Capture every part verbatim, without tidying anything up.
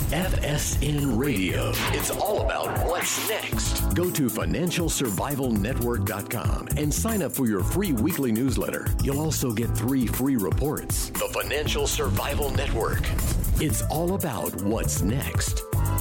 F S N Radio. It's all about what's next. Go to financial survival network dot com and sign up for your free weekly newsletter. You'll also get three free reports. The Financial Survival Network. It's all about what's next.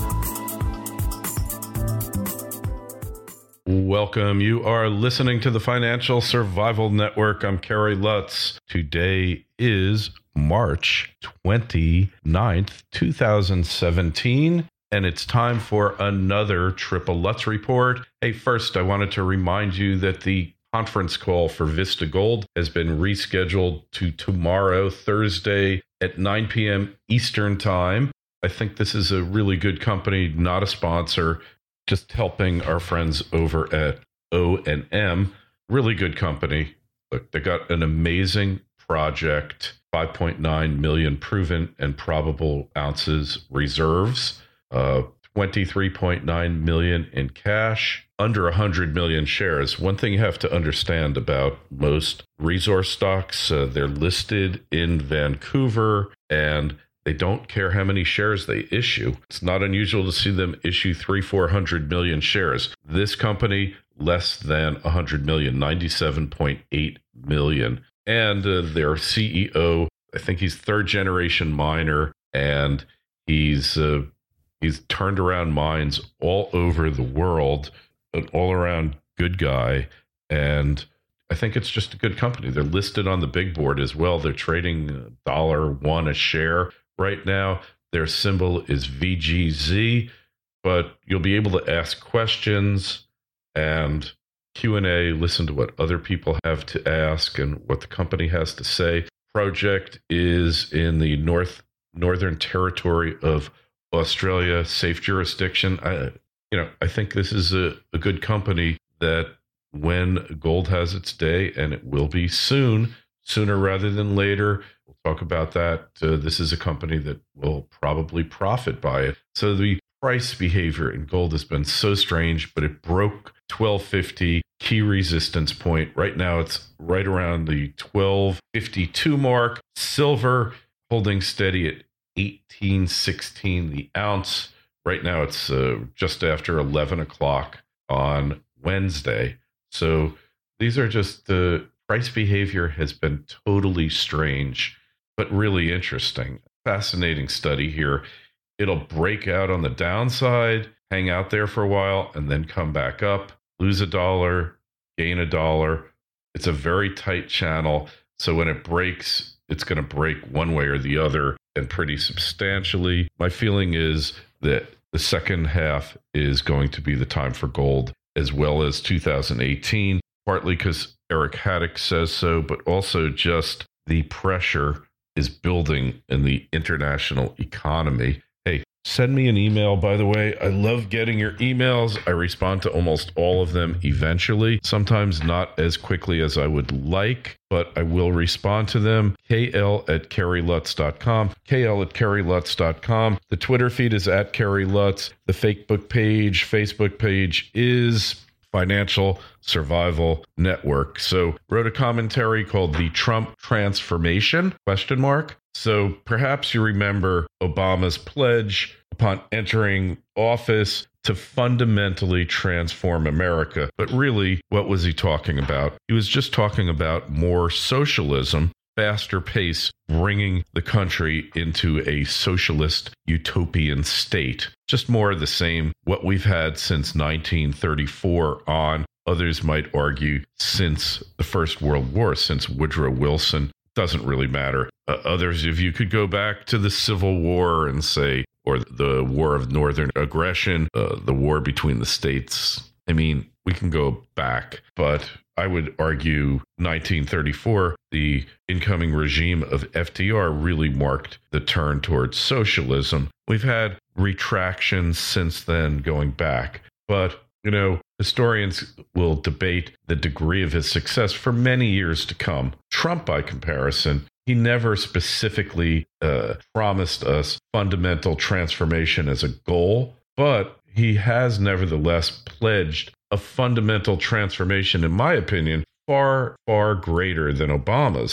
Welcome. You are listening to the Financial Survival Network. I'm Kerry Lutz. Today is March twenty-ninth, twenty seventeen, and it's time for another Triple Lutz report. Hey, first, I wanted to remind you that the conference call for Vista Gold has been rescheduled to tomorrow, Thursday at nine p.m. Eastern Time. I think this is a really good company, not a sponsor, just helping our friends over at O and M. Really good company. Look, they got an amazing project, five point nine million proven and probable ounces reserves, uh, twenty-three point nine million in cash, under one hundred million shares. One thing you have to understand about most resource stocks, uh, they're listed in Vancouver and they don't care how many shares they issue. It's not unusual to see them issue three, four hundred million shares. This company, less than one hundred million, ninety-seven point eight million. And uh, their C E O, I think he's third generation miner, and he's uh, he's turned around mines all over the world, an all around good guy. And I think it's just a good company. They're listed on the big board as well. They're trading one dollar one a share right now. Their symbol is V G Z, but you'll be able to ask questions and Q and A, listen to what other people have to ask and what the company has to say. Project is in the North Northern Territory of Australia, safe jurisdiction. I, you know, I think this is a, a good company that when gold has its day, and it will be soon, sooner rather than later, we'll talk about that. Uh, this is a company that will probably profit by it. So the price behavior in gold has been so strange, but it broke twelve fifty key resistance point. Right now, it's right around the twelve fifty-two mark. Silver holding steady at eighteen sixteen the ounce. Right now, it's uh, just after eleven o'clock on Wednesday. So these are just the uh, price behavior has been totally strange, but really interesting. Fascinating study here. It'll break out on the downside, hang out there for a while, and then come back up, lose a dollar, gain a dollar. It's a very tight channel. So when it breaks, it's going to break one way or the other, and pretty substantially. My feeling is that the second half is going to be the time for gold, as well as two thousand eighteen, partly because Eric Haddock says so, but also just the pressure is building in the international economy. Hey, send me an email, by the way. I love getting your emails. I respond to almost all of them eventually, sometimes not as quickly as I would like, but I will respond to them. K L at Kerry Lutz dot com, K L at Kerry Lutz dot com. The Twitter feed is at Kerry Lutz. The Facebook page, Facebook page is Financial Survival Network. So wrote a commentary called The Trump Transformation, question mark. So perhaps you remember Obama's pledge upon entering office to fundamentally transform America. But really, what was he talking about? He was just talking about more socialism, faster pace, bringing the country into a socialist utopian state. Just more of the same, what we've had since nineteen thirty-four on. Others might argue since the First World War, since Woodrow Wilson. Doesn't really matter. Uh, others, if you could go back to the Civil War and say, or the War of Northern Aggression, uh, the war between the states. I mean, we can go back, but I would argue nineteen thirty-four, the incoming regime of F D R really marked the turn towards socialism. We've had retractions since then going back, but, you know, historians will debate the degree of his success for many years to come. Trump, by comparison, he never specifically uh, promised us fundamental transformation as a goal, but he has nevertheless pledged a fundamental transformation, in my opinion, far, far greater than Obama's.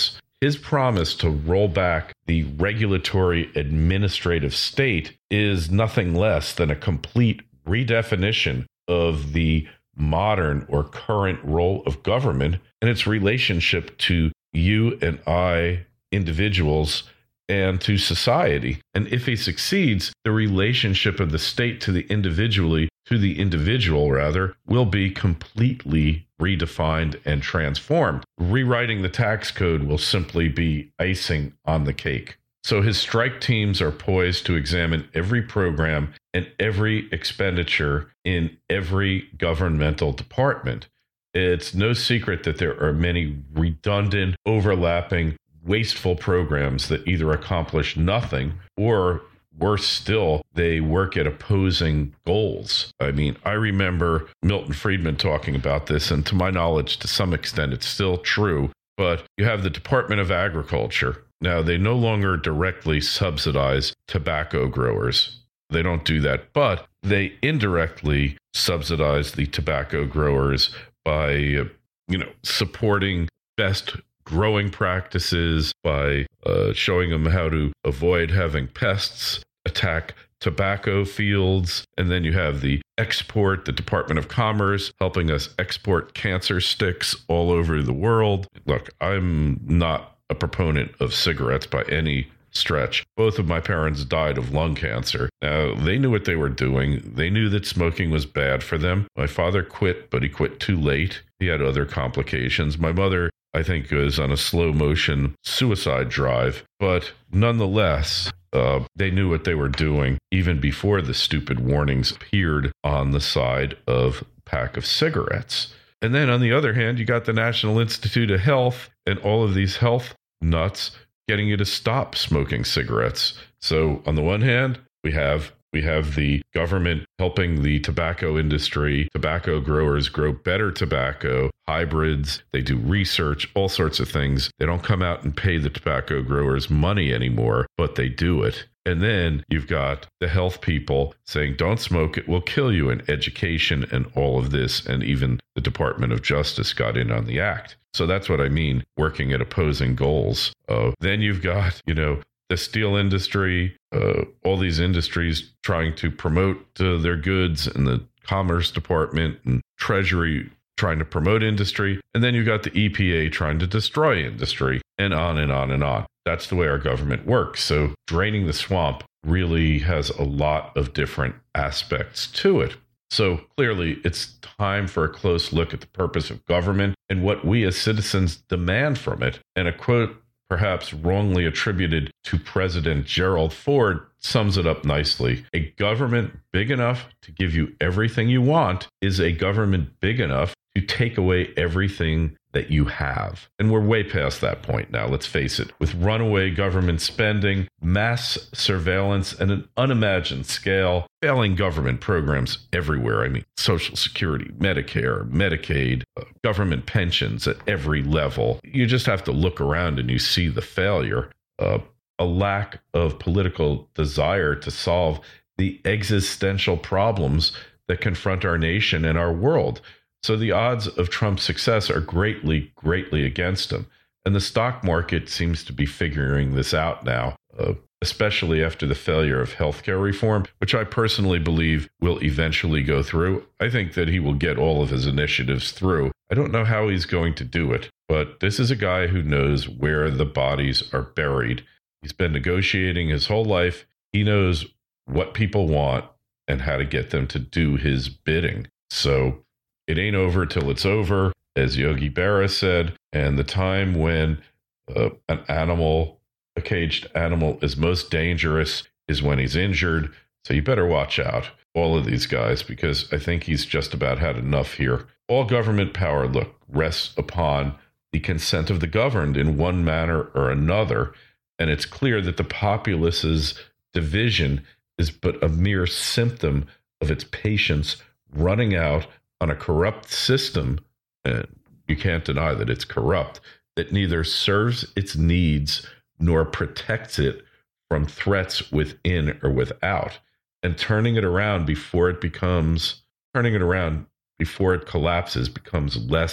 his promise to roll back the regulatory administrative state is nothing less than a complete redefinition of the modern or current role of government and its relationship to you and I, individuals, and to society. And if he succeeds, the relationship of the state to the individually, to the individual rather, will be completely redefined and transformed. Rewriting the tax code will simply be icing on the cake. So his strike teams are poised to examine every program and every expenditure in every governmental department. It's no secret that there are many redundant, overlapping, wasteful programs that either accomplish nothing or, worse still, they work at opposing goals. I mean, I remember Milton Friedman talking about this, and to my knowledge, to some extent, it's still true. But you have the Department of Agriculture. Now, they no longer directly subsidize tobacco growers. They don't do that, but they indirectly subsidize the tobacco growers by, uh, you know, supporting best growing practices, by uh, showing them how to avoid having pests attack tobacco fields. And then you have the export, the Department of Commerce, helping us export cancer sticks all over the world. Look, I'm not a proponent of cigarettes by any stretch. Both of my parents died of lung cancer. Now, they knew what they were doing. They knew that smoking was bad for them. My father quit, but he quit too late. He had other complications. My mother, I think, was on a slow motion suicide drive. But nonetheless, uh, they knew what they were doing even before the stupid warnings appeared on the side of a pack of cigarettes. And then on the other hand, you got the National Institute of Health and all of these health nuts getting you to stop smoking cigarettes. So on the one hand, we have we have the government helping the tobacco industry, tobacco growers grow better tobacco, hybrids. They do research, all sorts of things. They don't come out and pay the tobacco growers money anymore, but they do it. And then you've got the health people saying, don't smoke, it will kill you, in education and all of this. And even the Department of Justice got in on the act. So that's what I mean, working at opposing goals. Uh, then you've got, you know, the steel industry, uh, all these industries trying to promote uh, their goods, and the Commerce Department and Treasury trying to promote industry. And then you've got the E P A trying to destroy industry, and on and on and on. That's the way our government works. So draining the swamp really has a lot of different aspects to it. So clearly, it's time for a close look at the purpose of government and what we as citizens demand from it. And a quote perhaps wrongly attributed to President Gerald Ford sums it up nicely. A government big enough to give you everything you want is a government big enough to take away everything that you have. And we're way past that point now, let's face it. With runaway government spending, mass surveillance, and an unimagined scale, failing government programs everywhere. I mean, Social Security, Medicare, Medicaid, uh, government pensions at every level. You just have to look around and you see the failure. Uh, a lack of political desire to solve the existential problems that confront our nation and our world. So the odds of Trump's success are greatly, greatly against him. And the stock market seems to be figuring this out now, uh, especially after the failure of healthcare reform, which I personally believe will eventually go through. I think that he will get all of his initiatives through. I don't know how he's going to do it, but this is a guy who knows where the bodies are buried. He's been negotiating his whole life. He knows what people want and how to get them to do his bidding. So it ain't over till it's over, as Yogi Berra said. And the time when uh, an animal, a caged animal, is most dangerous is when he's injured. So you better watch out, all of these guys, because I think he's just about had enough here. All government power, look, rests upon the consent of the governed in one manner or another. And it's clear that the populace's division is but a mere symptom of its patience running out on a corrupt system, and you can't deny that it's corrupt, that neither serves its needs nor protects it from threats within or without. And turning it around before it becomes, turning it around before it collapses becomes less,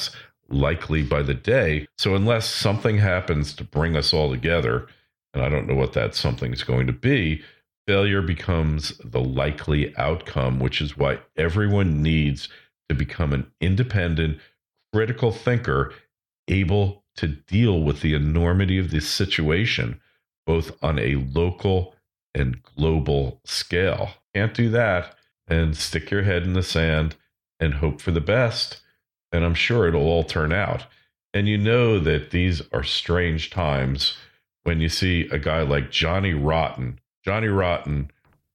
likely by the day. So unless something happens to bring us all together, and I don't know what that something is going to be, failure becomes the likely outcome, which is why everyone needs to become an independent, critical thinker, able to deal with the enormity of this situation, both on a local and global scale. Can't do that and stick your head in the sand and hope for the best. And I'm sure it'll all turn out. And you know that these are strange times when you see a guy like Johnny Rotten. Johnny Rotten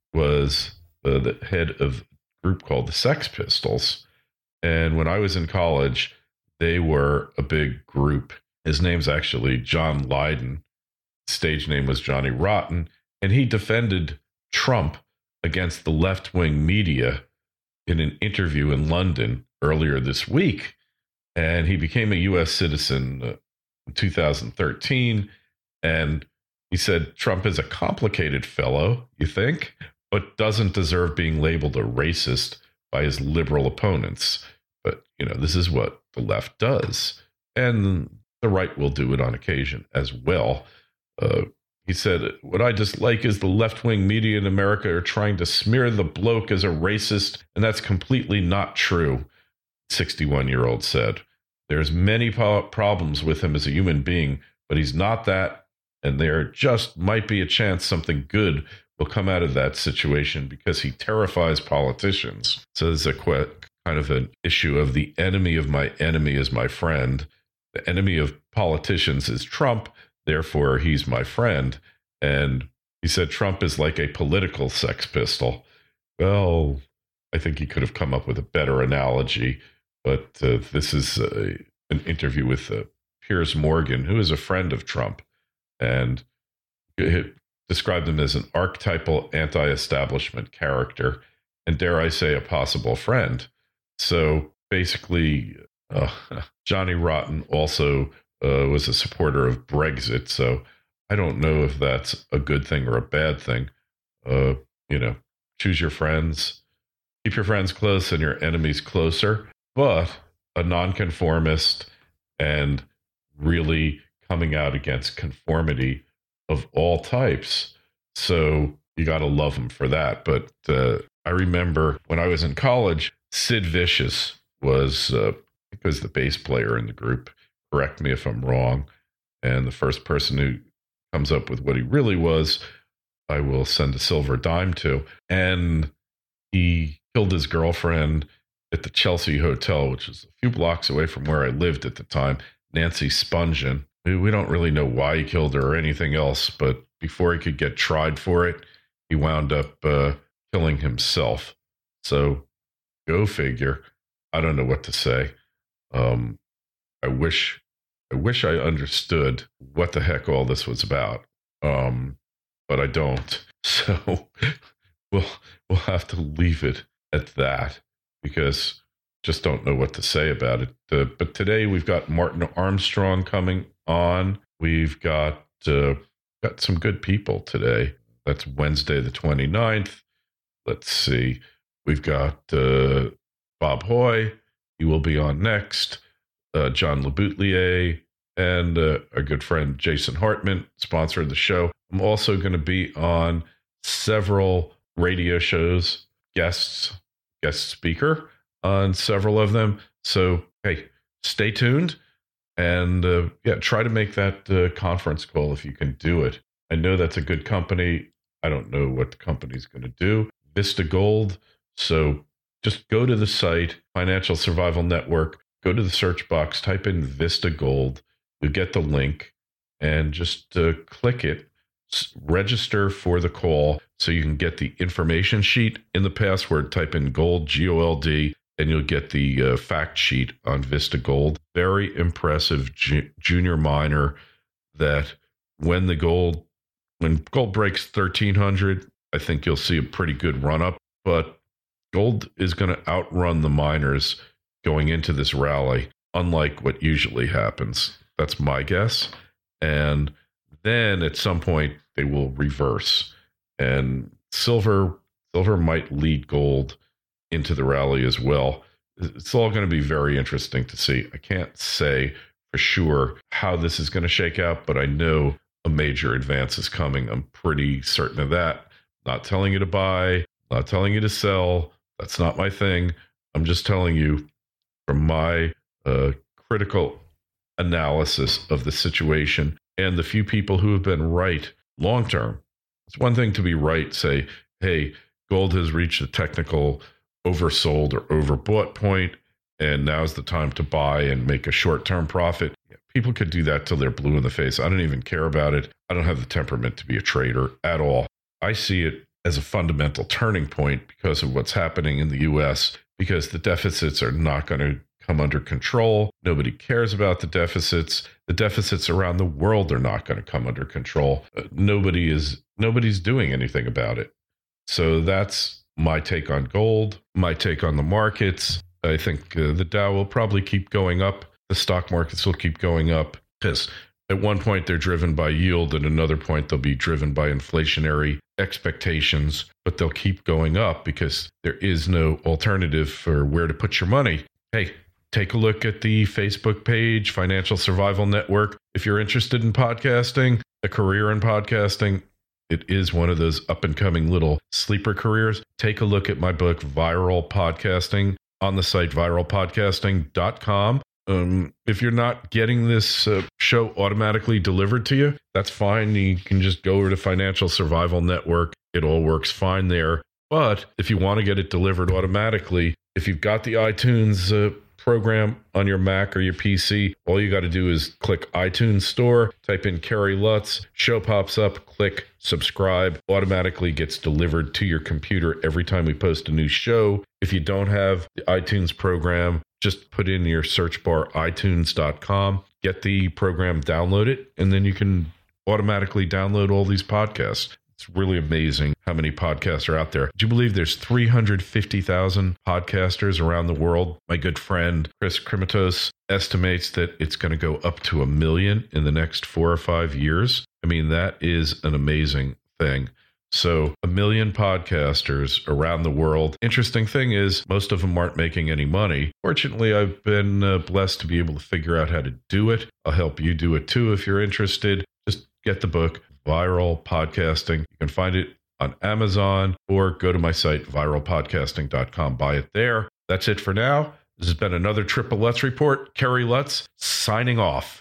was uh, the head of a group called the Sex Pistols. And when I was in college, they were a big group. His name's actually John Lydon. Stage name was Johnny Rotten. And he defended Trump against the left-wing media in an interview in London earlier this week. And he became a U S citizen uh, in two thousand thirteen. And he said Trump is a complicated fellow, you think, but doesn't deserve being labeled a racist by his liberal opponents. But, you know, this is what the left does. And the right will do it on occasion as well. Uh, he said, what I dislike is the left-wing media in America are trying to smear the bloke as a racist, and that's completely not true, sixty-one-year-old said. There's many po- problems with him as a human being, but he's not that, and there just might be a chance something good will come out of that situation because he terrifies politicians. So there's a qu- kind of an issue of the enemy of my enemy is my friend. The enemy of politicians is Trump. Therefore, he's my friend. And he said Trump is like a political Sex Pistol. Well, I think he could have come up with a better analogy. But uh, this is uh, an interview with uh, Piers Morgan, who is a friend of Trump, and he described him as an archetypal anti-establishment character, and dare I say, a possible friend. So basically, uh, Johnny Rotten also uh, was a supporter of Brexit. So I don't know if that's a good thing or a bad thing. Uh, you know, choose your friends, keep your friends close and your enemies closer. But a nonconformist and really coming out against conformity of all types. So you got to love him for that. But uh, I remember when I was in college, Sid Vicious was, uh, I think was the bass player in the group. Correct me if I'm wrong. And the first person who comes up with what he really was, I will send a silver dime to. And he killed his girlfriend at the Chelsea Hotel, which is a few blocks away from where I lived at the time, Nancy Spungen. We don't really know why he killed her or anything else, but before he could get tried for it, he wound up uh, killing himself. So go figure. I don't know what to say. Um, I wish, I wish I understood what the heck all this was about, um, but I don't. So we'll we'll have to leave it at that, because just don't know what to say about it. Uh, but today we've got Martin Armstrong coming on. We've got uh, got some good people today. That's Wednesday the twenty-ninth. Let's see. We've got uh, Bob Hoy. He will be on next. Uh, John LeBoutelier and uh, our good friend Jason Hartman, sponsor of the show. I'm also going to be on several radio shows, guests, guest speaker on several of them. So, hey, stay tuned and uh, yeah, try to make that uh, conference call if you can do it. I know that's a good company. I don't know what the company's going to do. Vista Gold. So just go to the site, Financial Survival Network, go to the search box, type in Vista Gold. You'll get the link and just uh, click it. Register for the call so you can get the information sheet. In the password, type in gold, G O L D, and you'll get the uh, fact sheet on Vista Gold. Very impressive ju- junior miner that when the gold, when gold breaks thirteen hundred, I think you'll see a pretty good run up, but gold is going to outrun the miners going into this rally, unlike what usually happens. That's my guess. And then at some point they will reverse, and silver silver might lead gold into the rally as well. It's all going to be very interesting to see. I can't say for sure how this is going to shake out, but I know a major advance is coming. I'm pretty certain of that. Not telling you to buy, not telling you to sell. That's not my thing. I'm just telling you from my uh, critical analysis of the situation and the few people who have been right long term. It's one thing to be right, say, hey, gold has reached a technical oversold or overbought point, and now's the time to buy and make a short-term profit. People could do that till they're blue in the face. I don't even care about it. I don't have the temperament to be a trader at all. I see it as a fundamental turning point because of what's happening in the U S, because the deficits are not going to come under control. Nobody cares about the deficits. The deficits around the world are not going to come under control. Uh, nobody is, nobody's doing anything about it. So that's my take on gold, my take on the markets. I think uh, the Dow will probably keep going up. The stock markets will keep going up because at one point they're driven by yield. At another point, they'll be driven by inflationary expectations, but they'll keep going up because there is no alternative for where to put your money. Hey, take a look at the Facebook page, Financial Survival Network. If you're interested in podcasting, a career in podcasting, it is one of those up-and-coming little sleeper careers. Take a look at my book, Viral Podcasting, on the site viral podcasting dot com. Um, if you're not getting this uh, show automatically delivered to you, that's fine. You can just go over to Financial Survival Network. It all works fine there. But if you want to get it delivered automatically, if you've got the iTunes uh, program on your Mac or your P C, all you got to do is click iTunes Store, type in Kerry Lutz, show pops up, click subscribe, automatically gets delivered to your computer every time we post a new show. If you don't have the iTunes program, just put in your search bar i tunes dot com, get the program, download it, and then you can automatically download all these podcasts. It's really amazing how many podcasts are out there. Do you believe there's three hundred fifty thousand podcasters around the world? My good friend Chris Krimitos estimates that it's going to go up to a million in the next four or five years. I mean, that is an amazing thing. So a million podcasters around the world. Interesting thing is most of them aren't making any money. Fortunately, I've been uh, blessed to be able to figure out how to do it. I'll help you do it too if you're interested. Just get the book, Viral Podcasting. You can find it on Amazon or go to my site, viral podcasting dot com. Buy it there. That's it for now. This has been another Triple Lutz Report. Kerry Lutz signing off.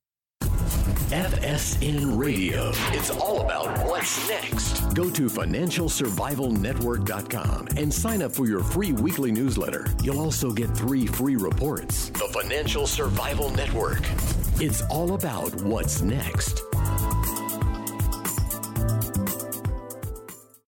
F S N Radio. It's all about what's next. Go to financial survival network dot com and sign up for your free weekly newsletter. You'll also get three free reports. The Financial Survival Network. It's all about what's next.